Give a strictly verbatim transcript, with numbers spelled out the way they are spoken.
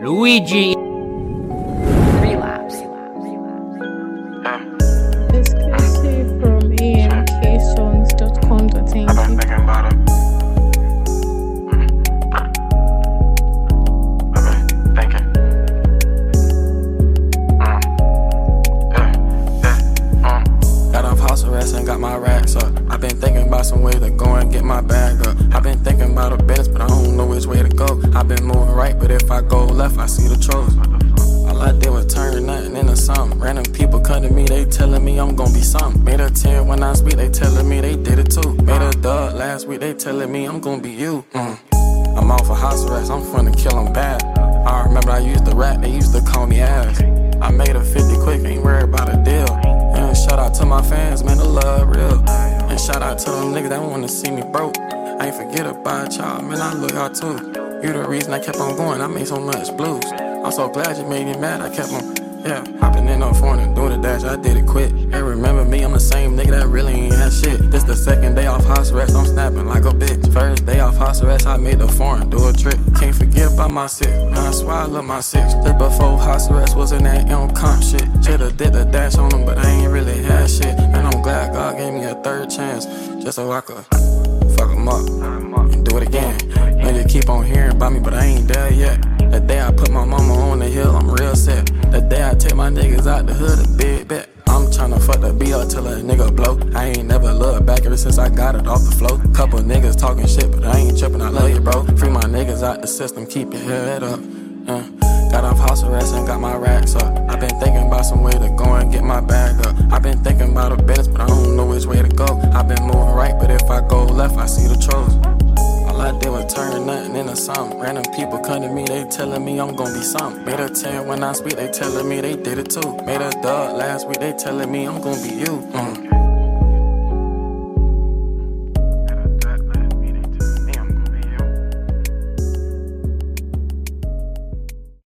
Luigi. Relapse. Exclusive from a m k songs dot com dot n g. I've been thinking about it. I've been thinking. Mm. Yeah, yeah, mm. Got off house arrest and got my racks up. I've been thinking about some way to go and get my bag up. I've been thinking about a business, but I don't know which way to go. I've been moving right, but if I go left, I see the trolls. All I did was turn nothing into something. Random people come to me, they telling me I'm gon' be something. Made a ten when I speak, they telling me they did it too. Made a dub last week, they telling me I'm gon' be you. Mm. I'm off for house arrest, I'm finna kill them bad. I remember I used to rap, they used to call me ass. I made a fifty quick, ain't worried about a deal. And shout out to my fans, man, the love real. And shout out to them niggas that wanna see me broke. I ain't forget about y'all, man, I look out too. You the reason I kept on going, I made so much blues. I'm so glad you made me mad, I kept on, yeah, hopping in on phone and doing the dash, I did it quick. Hey, remember me, I'm the same nigga that really ain't had shit. This the second day off house arrest, I'm snapping like a bitch. First day off house arrest, I made the foreign do a trick. Can't forget about my six, man, I swear I love my six. Just before house arrest was in that M comp shit. Shoulda did the dash on them, but I ain't really had shit. And I'm glad God gave me a third chance, just so I could fuck them up and do it again. Nigga keep on hearing about me, but I ain't there yet. The day I put my mama on the hill, I'm real set. The day I take my niggas out the hood, a big bet. I'm tryna fuck the beat up till a nigga blow. I ain't never looked back ever since I got it off the floor. Couple niggas talking shit, but I ain't tripping, I love you, bro. Free my niggas out the system, keep your head up. Uh, got off house arrest and got my racks up. I've been thinking about some way to go and get my bag up. I've been thinking about a business, but I don't know which way to go. I've been moving right, but if I go left, I see the trolls. All I did was turn nothing into something. Random people come to me, they telling me I'm gon' be something. Made a ten when I speak, they telling me they did it too. Made a dub last week, they telling me I'm gon' be you. Mm.